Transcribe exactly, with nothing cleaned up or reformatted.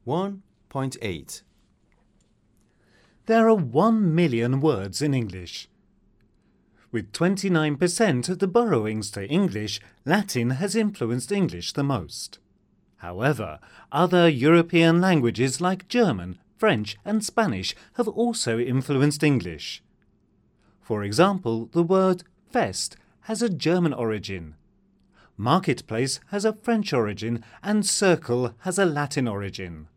one point eight. There are one million words in English. With twenty-nine percent of the borrowings to English, Latin has influenced English the most. However, other European languages like German, French and Spanish have also influenced English. For example, the word fest has a German origin. Marketplace has a French origin and circle has a Latin origin.